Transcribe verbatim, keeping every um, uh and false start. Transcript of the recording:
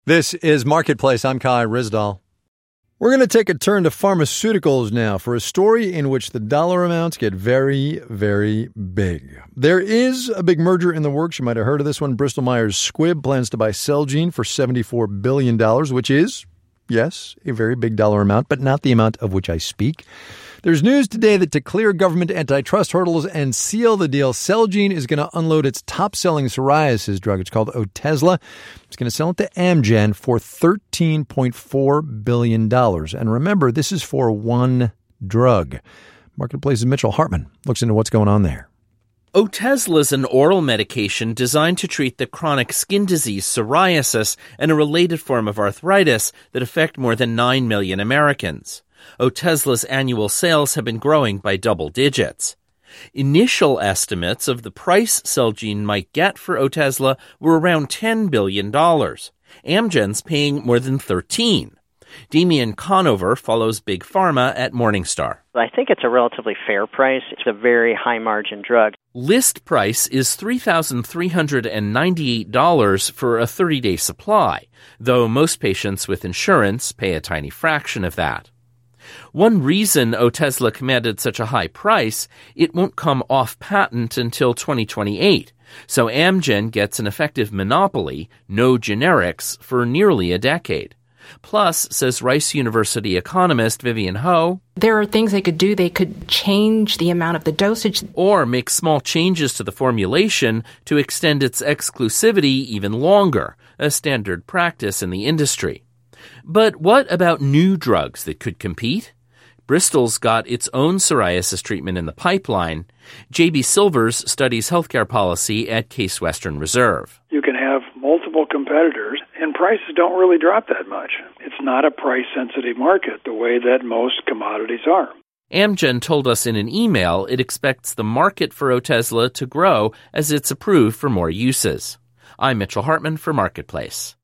This is Marketplace. I'm Kai Rizdal. We're going to take a turn to pharmaceuticals now for a story in which the dollar amounts get very, very big. There is a big merger in the works. You might have heard of this one. Bristol Myers Squibb plans to buy Celgene for seventy-four billion dollars, which is, yes, a very big dollar amount, but not the amount of which I speak. There's news today that to clear government antitrust hurdles and seal the deal, Celgene is going to unload its top-selling psoriasis drug. It's called Otezla. It's going to sell it to Amgen for thirteen point four billion dollars. And remember, this is for one drug. Marketplace's Mitchell Hartman looks into what's going on there. Otezla is an oral medication designed to treat the chronic skin disease psoriasis and a related form of arthritis that affect more than nine million Americans. Otezla's annual sales have been growing by double digits. Initial estimates of the price Celgene might get for Otezla were around ten billion dollars. Amgen's paying more than thirteen dollars. Damian Conover follows Big Pharma at Morningstar. I think it's a relatively fair price. It's a very high-margin drug. List price is three thousand three hundred ninety-eight dollars for a thirty-day supply, though most patients with insurance pay a tiny fraction of that. One reason Otezla commanded such a high price, it won't come off patent until twenty twenty-eight, so Amgen gets an effective monopoly, no generics, for nearly a decade. Plus, says Rice University economist Vivian Ho, there are things they could do. They could change the amount of the dosage. Or make small changes to the formulation to extend its exclusivity even longer, a standard practice in the industry. But what about new drugs that could compete? Bristol's got its own psoriasis treatment in the pipeline. J B Silvers studies healthcare policy at Case Western Reserve. You can have multiple competitors, and prices don't really drop that much. It's not a price-sensitive market the way that most commodities are. Amgen told us in an email it expects the market for Otezla to grow as it's approved for more uses. I'm Mitchell Hartman for Marketplace.